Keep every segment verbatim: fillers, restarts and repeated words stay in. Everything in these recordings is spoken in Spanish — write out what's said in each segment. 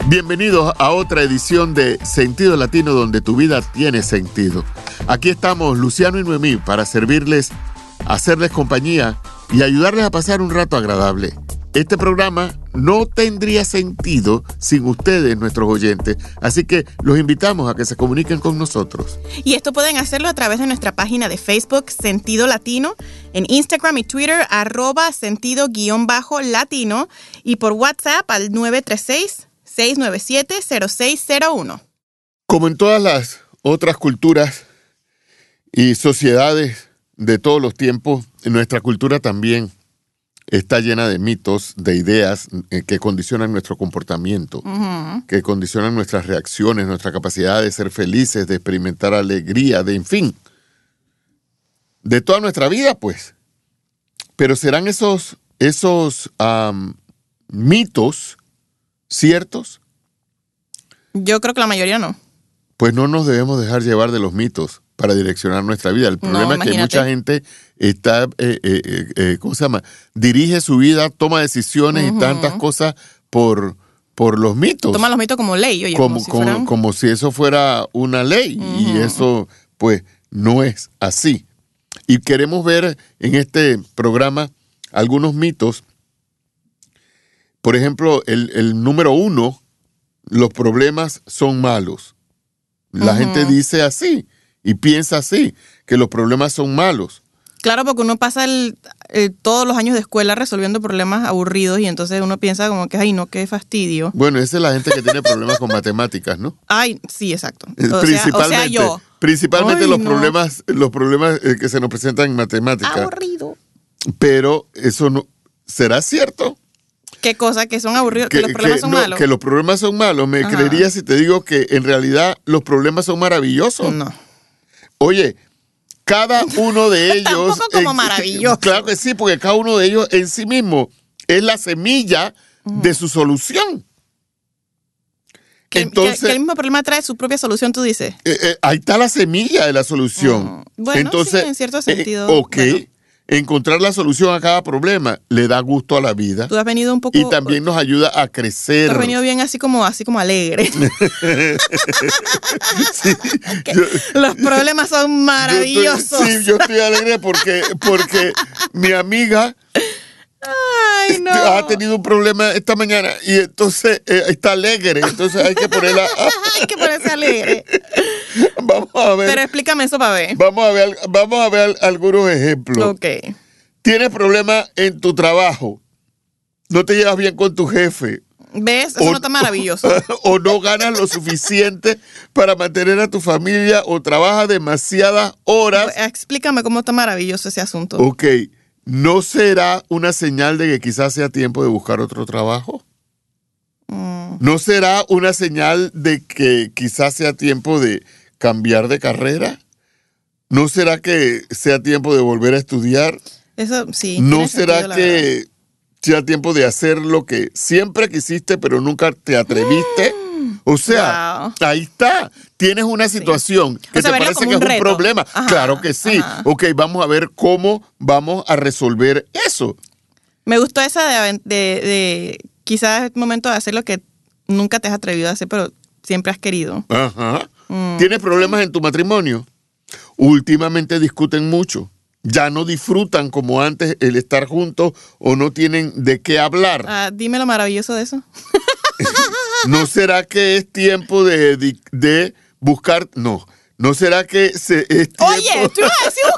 Bienvenidos a otra edición de Sentido Latino, donde tu vida tiene sentido. Aquí estamos Luciano y Noemí para servirles, hacerles compañía y ayudarles a pasar un rato agradable. Este programa no tendría sentido sin ustedes, nuestros oyentes, así que los invitamos a que se comuniquen con nosotros. Y esto pueden hacerlo a través de nuestra página de Facebook, Sentido Latino, en Instagram y Twitter, arroba sentido guión bajo latino, y por WhatsApp al nueve tres seis, seis nueve siete, cero seis cero uno. Como en todas las otras culturas y sociedades de todos los tiempos, nuestra cultura también está llena de mitos, de ideas eh, que condicionan nuestro comportamiento, uh-huh. que condicionan nuestras reacciones, nuestra capacidad de ser felices, de experimentar alegría, de en fin, de toda nuestra vida, pues. Pero ¿serán esos, esos um, mitos ciertos? Yo creo que la mayoría no. Pues no nos debemos dejar llevar de los mitos para direccionar nuestra vida. El problema no, es que mucha gente está, eh, eh, eh, ¿cómo se llama? Dirige su vida, toma decisiones uh-huh. y tantas cosas por, por los mitos. Toma los mitos como ley, oye. Como, como, si, como, fueran... como si eso fuera una ley. Uh-huh. Y eso, pues, no es así. Y queremos ver en este programa algunos mitos. Por ejemplo, el, el número uno, los problemas son malos. La uh-huh. gente dice así y piensa así, que los problemas son malos. Claro, porque uno pasa el, el, todos los años de escuela resolviendo problemas aburridos y entonces uno piensa como que, ay, no, qué fastidio. Bueno, esa es la gente que tiene problemas con matemáticas, ¿no? Ay, sí, exacto. O principalmente, sea, o sea, yo. Principalmente ay, los, no. problemas, los problemas eh, que se nos presentan en matemáticas. Aburrido. Pero eso no, ¿será cierto? ¿Qué cosa? ¿Que son aburridos? ¿Que, ¿Que los problemas que, son no, malos? Que los problemas son malos. ¿Me Ajá. creerías si te digo que en realidad los problemas son maravillosos? No. Oye, cada uno de ellos... Tampoco como eh, maravilloso. Claro que sí, porque cada uno de ellos en sí mismo es la semilla uh-huh. de su solución. Que, Entonces, que, que el mismo problema trae su propia solución, tú dices. Eh, eh, ahí está la semilla de la solución. Uh, bueno, Entonces, sí, en cierto sentido. Eh, ok. Bueno. Encontrar la solución a cada problema le da gusto a la vida. Tú has venido un poco... Y también nos ayuda a crecer. Tú has venido bien así como, así como alegre. sí, yo, los problemas son maravillosos. Yo estoy, sí, yo estoy alegre porque, porque mi amiga... Ay, no. ha tenido un problema esta mañana y entonces eh, está alegre. Entonces hay que ponerla... hay que ponerse alegre. Vamos a ver. Pero explícame eso para ver. Vamos a ver, vamos a ver algunos ejemplos. Ok. Tienes problemas en tu trabajo. No te llevas bien con tu jefe. ¿Ves? Eso o, no está maravilloso. O, o no ganas lo suficiente para mantener a tu familia o trabajas demasiadas horas. Pues, explícame cómo está maravilloso ese asunto. Ok. ¿No será una señal de que quizás sea tiempo de buscar otro trabajo? Mm. ¿No será una señal de que quizás sea tiempo de cambiar de carrera? ¿No será que sea tiempo de volver a estudiar? Eso sí. ¿No será sentido, que sea tiempo de hacer lo que siempre quisiste pero nunca te atreviste? O sea, wow. ahí está. Tienes una situación sí. que o sea, te parece que es un reto. problema. Ajá, claro que sí. Ajá. Ok, vamos a ver cómo vamos a resolver eso. Me gustó esa de, de, de quizás es momento de hacer lo que nunca te has atrevido a hacer, pero siempre has querido. Ajá. Mm. ¿Tienes problemas en tu matrimonio? Últimamente discuten mucho. Ya no disfrutan como antes el estar juntos o no tienen de qué hablar. Ah, dime lo maravilloso de eso. ¿No será que es tiempo de, de, de buscar? No. ¿No será que se, es tiempo? Oye, tú ibas a decir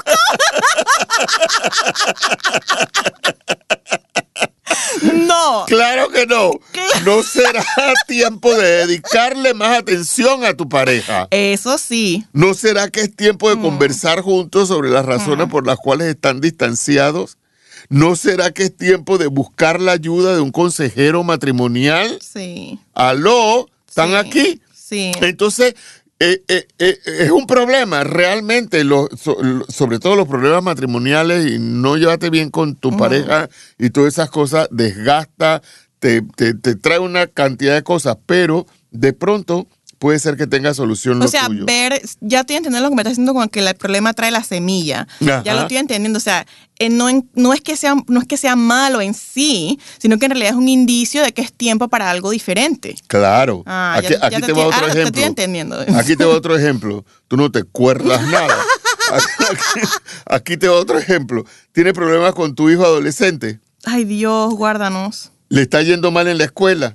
buscar. No. Claro que no. ¿No será tiempo de dedicarle más atención a tu pareja? Eso sí. ¿No será que es tiempo de mm. conversar juntos sobre las razones mm. por las cuales están distanciados? ¿No será que es tiempo de buscar la ayuda de un consejero matrimonial? Sí. ¿Aló? ¿Están sí. aquí? Sí. Entonces, eh, eh, eh, es un problema realmente, lo, so, sobre todo los problemas matrimoniales y no llevarte bien con tu uh-huh. pareja y todas esas cosas, desgasta, te, te, te trae una cantidad de cosas, pero de pronto puede ser que tenga solución lo O sea, tuyo. ver, ya estoy entendiendo lo que me estás diciendo con que el problema trae la semilla. Ajá. Ya lo estoy entendiendo. O sea, eh, no, en- no, es que sea, no es que sea malo en sí, sino que en realidad es un indicio de que es tiempo para algo diferente. Claro. Ah, aquí ya- ya aquí te te, va estoy- otro ahora te ejemplo. estoy entendiendo. Aquí te va otro ejemplo. Tú no te acuerdas nada. Aquí, aquí te va otro ejemplo. Tienes problemas con tu hijo adolescente. Ay, Dios, guárdanos. Le está yendo mal en la escuela.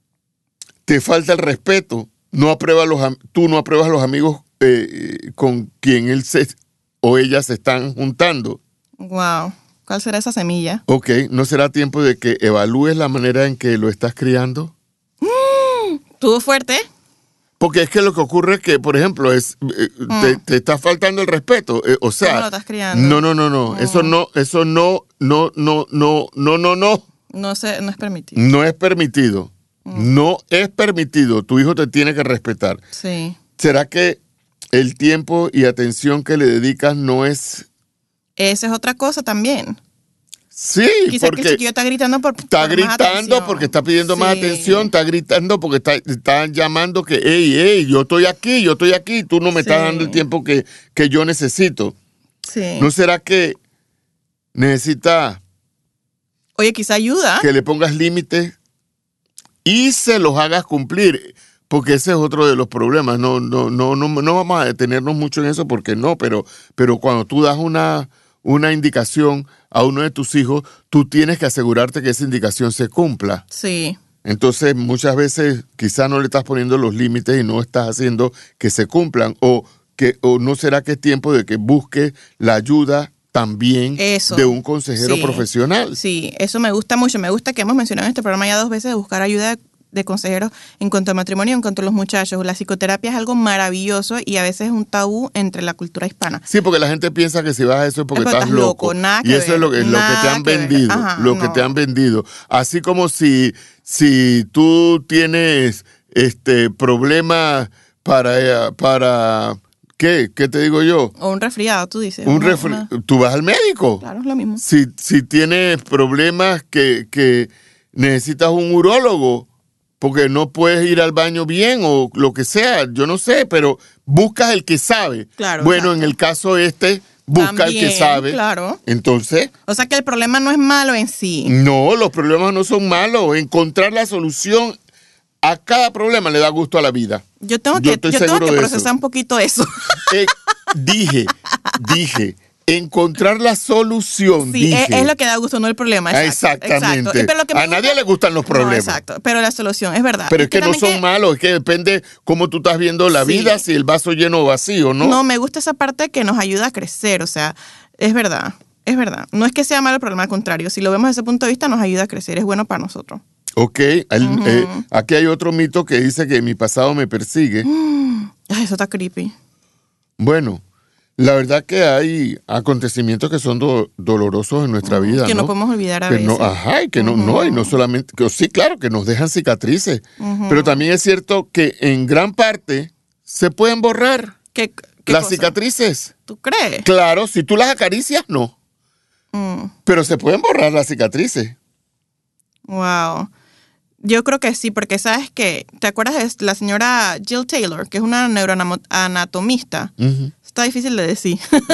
Te falta el respeto. No aprueba los, am- tú no apruebas los amigos eh, con quien él se, o ella se están juntando. Wow. ¿Cuál será esa semilla? Ok, ¿no será tiempo de que evalúes la manera en que lo estás criando? ¿Tuvo fuerte? Porque es que lo que ocurre es que, por ejemplo, es eh, te, te está faltando el respeto. eh, o sea, ¿Cómo lo estás criando? no, no, no, no. Eso no, eso no, no, no, no, no, no, no. No sé, no es permitido. No es permitido. No es permitido. Tu hijo te tiene que respetar. Sí. ¿Será que el tiempo y atención que le dedicas no es... Esa es otra cosa también. Sí, Quizás que el porque chiquillo está gritando por está por más gritando atención. porque está pidiendo más Sí. atención, está gritando porque está, está llamando que, hey, hey, yo estoy aquí, yo estoy aquí, tú no me estás Sí. dando el tiempo que, que yo necesito. Sí. ¿No será que necesita Oye, quizá ayuda. que le pongas límites y se los hagas cumplir? Porque ese es otro de los problemas. No, no, no, no, no vamos a detenernos mucho en eso porque no, pero, pero cuando tú das una, una indicación a uno de tus hijos, tú tienes que asegurarte que esa indicación se cumpla. Sí. Entonces, muchas veces quizás no le estás poniendo los límites y no estás haciendo que se cumplan. O, que, o no será que es tiempo de que busque la ayuda también Eso. de un consejero Sí. profesional. Sí, eso me gusta mucho. Me gusta que hemos mencionado en este programa ya dos veces de buscar ayuda de, de consejeros en cuanto al matrimonio, en cuanto a los muchachos. La psicoterapia es algo maravilloso y a veces es un tabú entre la cultura hispana. Sí, porque la gente piensa que si vas a eso es porque Es porque estás estás loco. loco, nada que Y eso ver, es lo que, lo que te nada han que ver. vendido. Ajá, lo que no. te han vendido. Así como si, si tú tienes este problemas para, para ¿qué? ¿Qué te digo yo? O un resfriado, tú dices. Un una- refri- una- Tú vas al médico. Claro, es lo mismo. Si, si tienes problemas que, que necesitas un urólogo porque no puedes ir al baño bien o lo que sea, yo no sé, pero buscas el que sabe. Claro, bueno, exacto. en el caso este, busca el que También, sabe. claro. Entonces, O sea que el problema no es malo en sí. no, los problemas no son malos. Encontrar la solución a cada problema le da gusto a la vida. Yo tengo Yo que, estoy yo tengo seguro que de procesar eso. un poquito eso. Eh, dije, dije, encontrar la solución, Sí, es, dije. es lo que da gusto, no el problema. Exacto, Exactamente. exacto. Y pero lo que me A nadie gusta- le gustan los problemas. No, exacto. Pero la solución es verdad. Pero Y es que no también son que- malos, es que depende cómo tú estás viendo la Sí. vida, si el vaso lleno o vacío, ¿no? ¿no? me gusta esa parte que nos ayuda a crecer. O sea, es verdad. Es verdad. No es que sea malo el problema, al contrario. Si lo vemos desde ese punto de vista, nos ayuda a crecer. Es bueno para nosotros. Ok, el- eh, aquí hay otro mito que dice que mi pasado me persigue. Ay, eso está creepy. Bueno, la verdad que hay acontecimientos que son do- dolorosos en nuestra vida, Que ¿no? no podemos olvidar a que veces. no, ajá, y que no, no, y no solamente, que sí, claro, que nos dejan cicatrices, pero también es cierto que en gran parte se pueden borrar ¿Qué, qué las cosa? cicatrices. ¿Tú crees? Claro, si tú las acaricias, no, Mm, pero se pueden borrar las cicatrices. wow. Yo creo que sí, porque sabes que, ¿te acuerdas de la señora Jill Taylor, que es una neuroanatomista? Ujú. Está difícil de decir.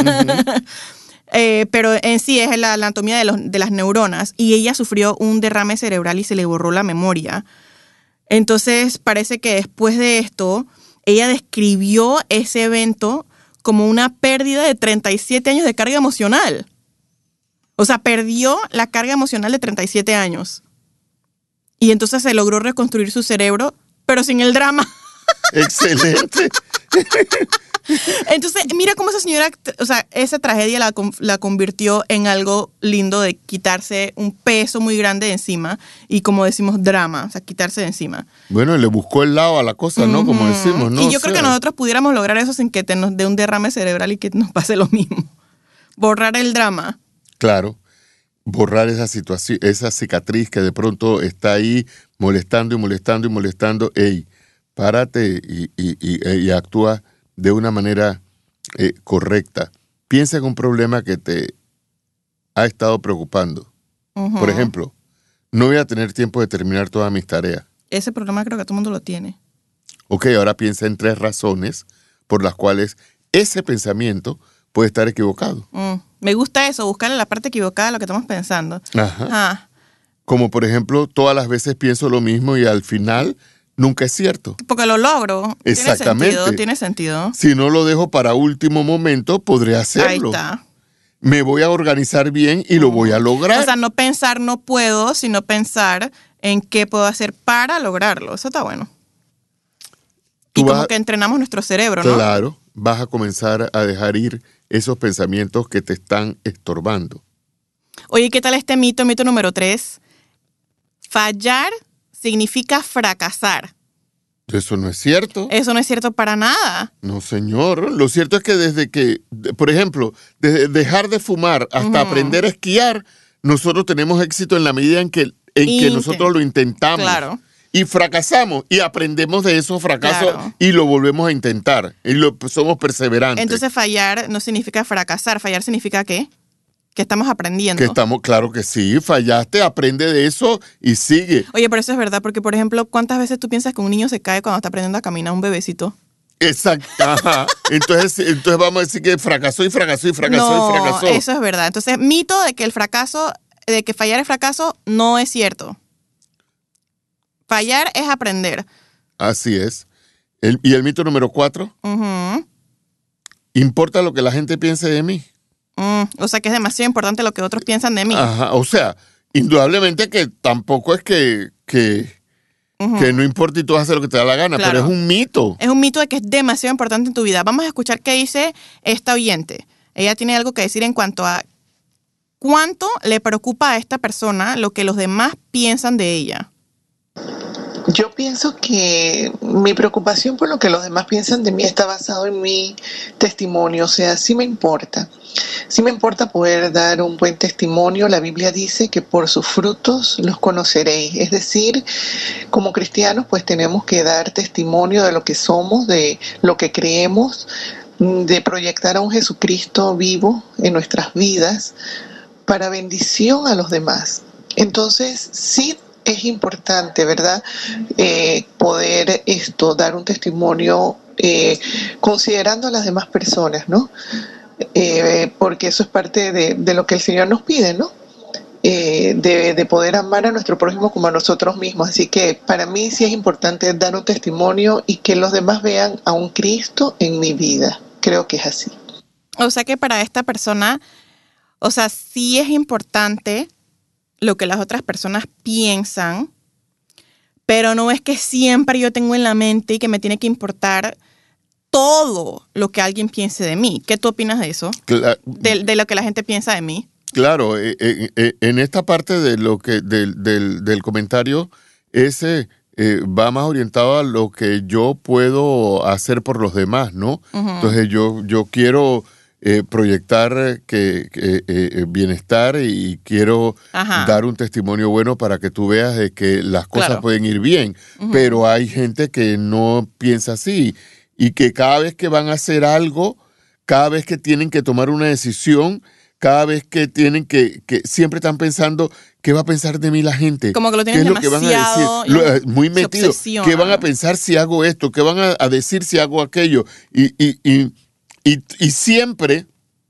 Eh, pero en sí es la, la anatomía de, los, de las neuronas y ella sufrió un derrame cerebral y se le borró la memoria. Entonces parece que después de esto, ella describió ese evento como una pérdida de treinta y siete años de carga emocional. O sea, perdió la carga emocional de treinta y siete años. Y entonces se logró reconstruir su cerebro, pero sin el drama. Excelente. Entonces, mira cómo esa señora, o sea, esa tragedia la, la convirtió en algo lindo de quitarse un peso muy grande de encima y, como decimos, drama, o sea, quitarse de encima. Bueno, le buscó el lado a la cosa, ¿no? Como decimos, ¿no? Y yo O creo sea, que nosotros pudiéramos lograr eso sin que te nos dé un derrame cerebral y que nos pase lo mismo. Borrar el drama. Claro, borrar esa situación, esa cicatriz que de pronto está ahí molestando y molestando y molestando. Ey, párate y, y, y, y actúa de una manera eh, correcta. Piensa en un problema que te ha estado preocupando. Uh-huh. Por ejemplo, no voy a tener tiempo de terminar todas mis tareas. Ese problema creo que todo el mundo lo tiene. Ok, ahora piensa en tres razones por las cuales ese pensamiento puede estar equivocado. Mm, me gusta eso, buscarle la parte equivocada de lo que estamos pensando. Ajá. Ah, Como por ejemplo, todas las veces pienso lo mismo y al final nunca es cierto. porque lo logro. Exactamente. Tiene sentido, tiene sentido. Si no lo dejo para último momento, podré hacerlo. Ahí está. Me voy a organizar bien y lo voy a lograr. O sea, no pensar no puedo, sino pensar en qué puedo hacer para lograrlo. Eso está bueno. Tú Y como vas a- que entrenamos nuestro cerebro, ¿no? Claro, vas a comenzar a dejar ir esos pensamientos que te están estorbando. Oye, ¿qué tal este mito? Mito número tres. Fallar significa fracasar. Eso no es cierto. Eso no es cierto para nada. No, señor. Lo cierto es que desde que, de- por ejemplo, desde dejar de fumar hasta aprender a esquiar, nosotros tenemos éxito en la medida en que, en que Intent- nosotros lo intentamos. Claro. Y fracasamos y aprendemos de esos fracasos Claro. y lo volvemos a intentar. Y lo, somos perseverantes. Entonces fallar no significa fracasar. Fallar significa ¿qué? Que estamos aprendiendo. Que estamos, claro que sí, fallaste, aprende de eso y sigue. Oye, pero eso es verdad, porque por ejemplo, ¿cuántas veces tú piensas que un niño se cae cuando está aprendiendo a caminar, un bebecito? Exacto. Ajá. Entonces, entonces vamos a decir que fracasó y fracasó y fracasó no, y fracasó. eso es verdad. Entonces, mito de que el fracaso, de que fallar es fracaso, no es cierto. Fallar es aprender. Así es. El- y el mito número cuatro, Ujú. ¿importa lo que la gente piense de mí? Mm, o sea que es demasiado importante lo que otros piensan de mí. Ajá. O sea, indudablemente que tampoco es que, que, Ujú. que no importa y tú haces lo que te da la gana, Claro. pero es un mito. Es un mito de que es demasiado importante en tu vida. Vamos a escuchar qué dice esta oyente. Ella tiene algo que decir en cuanto a cuánto le preocupa a esta persona lo que los demás piensan de ella. Yo pienso que mi preocupación por lo que los demás piensan de mí está basado en mi testimonio, o sea, sí me importa. Sí me importa poder dar un buen testimonio. La Biblia dice que por sus frutos los conoceréis. Es decir, como cristianos pues tenemos que dar testimonio de lo que somos, de lo que creemos, de proyectar a un Jesucristo vivo en nuestras vidas para bendición a los demás. Entonces, sí es importante, ¿verdad? Eh, poder esto, dar un testimonio eh, considerando a las demás personas, ¿no? Eh, porque eso es parte de, de lo que el Señor nos pide, ¿no? Eh, de, de poder amar a nuestro prójimo como a nosotros mismos. Así que para mí sí es importante dar un testimonio y que los demás vean a un Cristo en mi vida. Creo que es así. O sea que para esta persona, o sea, sí es importante lo que las otras personas piensan, pero no es que siempre yo tengo en la mente y que me tiene que importar todo lo que alguien piense de mí. ¿Qué tú opinas de eso? Cla- De, de lo que la gente piensa de mí. Claro, eh, eh, eh, en esta parte de lo que del, del, del comentario, ese eh, va más orientado a lo que yo puedo hacer por los demás, ¿no? Ujú. Entonces yo, yo quiero eh, proyectar que, que, eh, bienestar y quiero Ajá. dar un testimonio bueno para que tú veas de que las cosas Claro. pueden ir bien, Ujú. pero hay gente que no piensa así y que cada vez que van a hacer algo, cada vez que tienen que tomar una decisión, cada vez que tienen que, que siempre están pensando, ¿qué va a pensar de mí la gente? Como que lo ¿Qué tienen es lo que van a demasiado, decir? Lo- y eh, muy se metido. obsesionan. ¿Qué van a pensar si hago esto? ¿Qué van a, a decir si hago aquello? Y, y, y, y, y siempre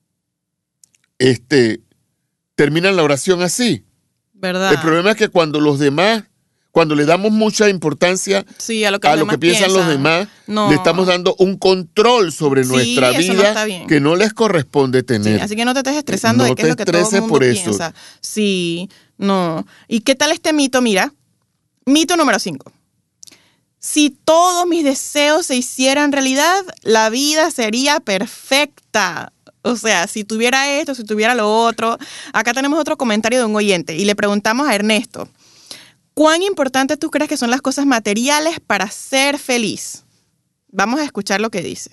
este, terminan la oración así. ¿Verdad? El problema es que cuando los demás, cuando le damos mucha importancia Sí, a lo que, a los lo demás que piensan los demás, No. le estamos dando un control sobre Sí, nuestra eso no vida está bien. que no les corresponde Sí, tener. así que no te estés estresando No de qué te es lo que todo el estreses mundo por eso. piensa. Sí, no. ¿Y qué tal este mito? Mira, mito número cinco. Si todos mis deseos se hicieran realidad, la vida sería perfecta. O sea, si tuviera esto, si tuviera lo otro. Acá tenemos otro comentario de un oyente y le preguntamos a Ernesto, ¿cuán importantes tú crees que son las cosas materiales para ser feliz? Vamos a escuchar lo que dice.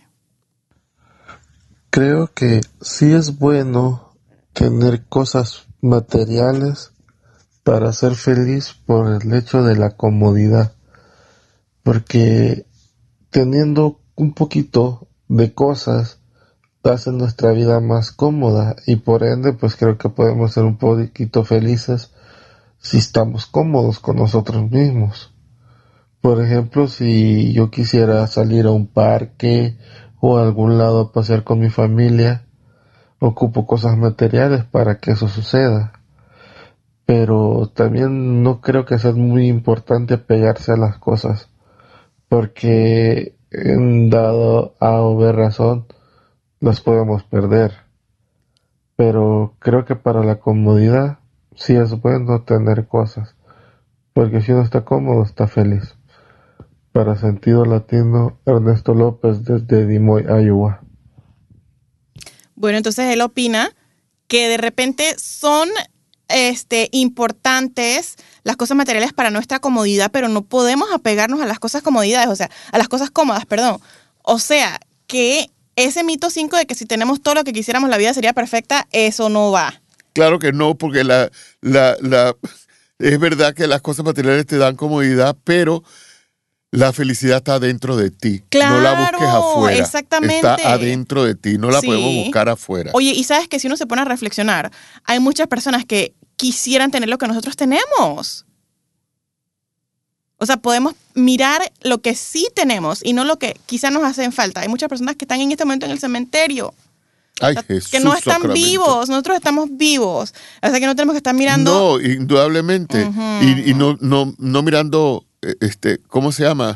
Creo que sí es bueno tener cosas materiales para ser feliz por el hecho de la comodidad, porque teniendo un poquito de cosas hace nuestra vida más cómoda y por ende pues creo que podemos ser un poquito felices si estamos cómodos con nosotros mismos. Por ejemplo, si yo quisiera salir a un parque o a algún lado a pasear con mi familia, ocupo cosas materiales para que eso suceda. Pero también no creo que sea muy importante apegarse a las cosas, porque en dado A o B razón las podemos perder. Pero creo que para la comodidad sí es bueno tener cosas, porque si uno está cómodo, está feliz. Para Sentido Latino, Ernesto López desde Dimoy, Iowa. Bueno, entonces él opina que de repente son este, importantes las cosas materiales para nuestra comodidad, pero no podemos apegarnos a las cosas comodidades, o sea, a las cosas cómodas, perdón. O sea, que ese mito cinco de que si tenemos todo lo que quisiéramos la vida sería perfecta, eso no va. Claro que no, porque la, la, la, es verdad que las cosas materiales te dan comodidad, pero la felicidad está dentro de ti. Claro, no la busques afuera. Exactamente. Está adentro de ti, no la sí. podemos buscar afuera. Oye, y sabes que si uno se pone a reflexionar, hay muchas personas que quisieran tener lo que nosotros tenemos. O sea, podemos mirar lo que sí tenemos y no lo que quizás nos hacen falta. Hay muchas personas que están en este momento en el cementerio. Ay, o sea, Jesús, que no están Sacramento. vivos, nosotros estamos vivos. O sea, que no tenemos que estar mirando. No, indudablemente. Uh-huh. Y, y no, no, no mirando, este, ¿cómo se llama?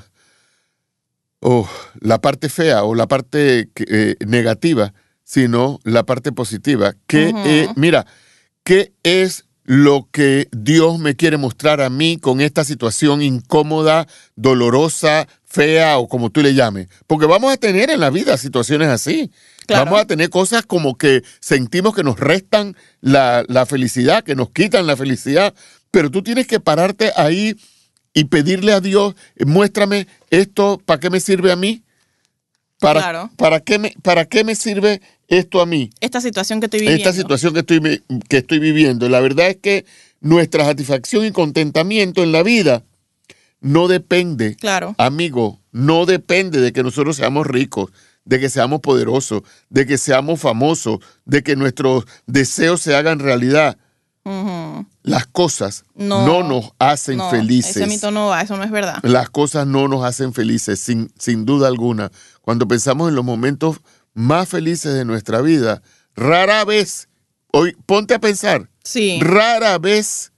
Oh, la parte fea o la parte eh, negativa, sino la parte positiva. ¿Qué Uh-huh. es, mira, ¿qué es lo que Dios me quiere mostrar a mí con esta situación incómoda, dolorosa, fea o como tú le llames? Porque vamos a tener en la vida situaciones así. Claro. Vamos a tener cosas como que sentimos que nos restan la, la felicidad, que nos quitan la felicidad, pero tú tienes que pararte ahí y pedirle a Dios, muéstrame esto, ¿para qué me sirve a mí? ¿Para, Claro. para, qué me, ¿Para qué me sirve esto a mí? Esta situación que estoy viviendo. Esta situación que estoy, que estoy viviendo. La verdad es que nuestra satisfacción y contentamiento en la vida no depende, Claro. amigo, no depende de que nosotros seamos ricos, de que seamos poderosos, de que seamos famosos, de que nuestros deseos se hagan realidad. Uh-huh. Las cosas no, No, nos hacen no, felices. Ese mito no va, eso no es verdad. Las cosas no nos hacen felices, sin, sin duda alguna. Cuando pensamos en los momentos más felices de nuestra vida, rara vez, hoy ponte a pensar, Sí. rara vez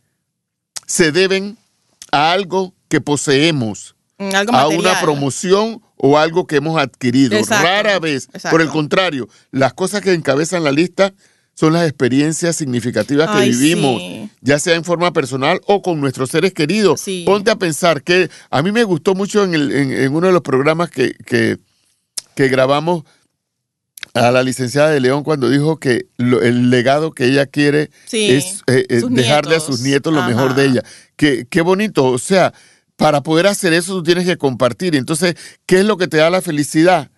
se deben a algo que poseemos, Algo a material. una promoción o algo que hemos adquirido. Exacto, Rara vez. exacto. Por el contrario, las cosas que encabezan la lista son las experiencias significativas que Ay, vivimos, sí. ya sea en forma personal o con nuestros seres queridos. Sí. Ponte a pensar que a mí me gustó mucho en, el, en, en uno de los programas que, que, que grabamos a la licenciada de León cuando dijo que lo, el legado que ella quiere Sí, es eh, eh, sus dejarle nietos. a sus nietos lo Ajá. mejor de ella. Qué, qué bonito, o sea, para poder hacer eso tú tienes que compartir. Entonces, ¿qué es lo que te da la felicidad?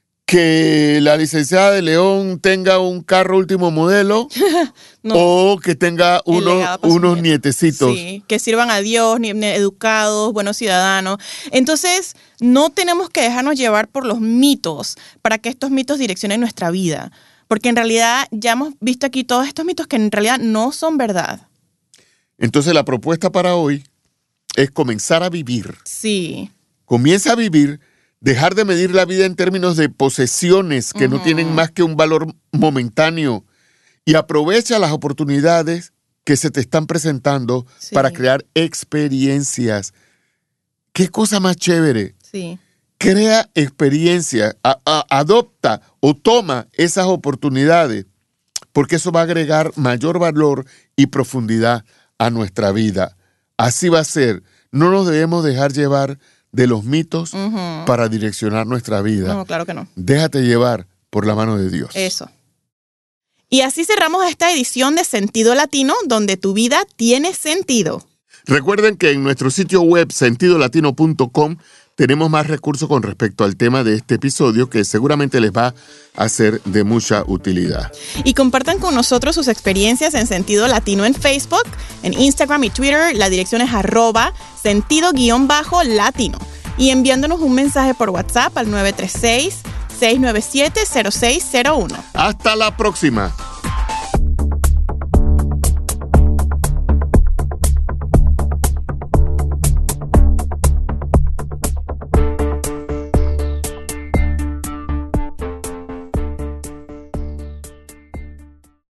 Que la licenciada de León tenga un carro último modelo No. o que tenga El unos, legado para sus unos nietos. nietecitos. Sí, que sirvan a Dios, ni- ni educados, buenos ciudadanos. Entonces, no tenemos que dejarnos llevar por los mitos para que estos mitos direccionen nuestra vida. Porque en realidad ya hemos visto aquí todos estos mitos que en realidad no son verdad. Entonces, la propuesta para hoy es comenzar a vivir. Sí, Comienza a vivir, dejar de medir la vida en términos de posesiones que Ujú. no tienen más que un valor momentáneo y aprovecha las oportunidades que se te están presentando Sí. para crear experiencias. ¿Qué cosa más chévere? sí. Crea experiencias, a- a- adopta o toma esas oportunidades, porque eso va a agregar mayor valor y profundidad a nuestra vida. Así va a ser. No nos debemos dejar llevar de los mitos Ujú. para direccionar nuestra vida. No, claro que no. Déjate llevar por la mano de Dios. Eso. Y así cerramos esta edición de Sentido Latino, donde tu vida tiene sentido. Recuerden que en nuestro sitio web sentido latino punto com tenemos más recursos con respecto al tema de este episodio que seguramente les va a ser de mucha utilidad. Y compartan con nosotros sus experiencias en Sentido Latino en Facebook, en Instagram y Twitter. La dirección es arroba sentido-latino. Y enviándonos un mensaje por WhatsApp al nueve tres seis, seis nueve siete, cero seis cero uno. Hasta la próxima.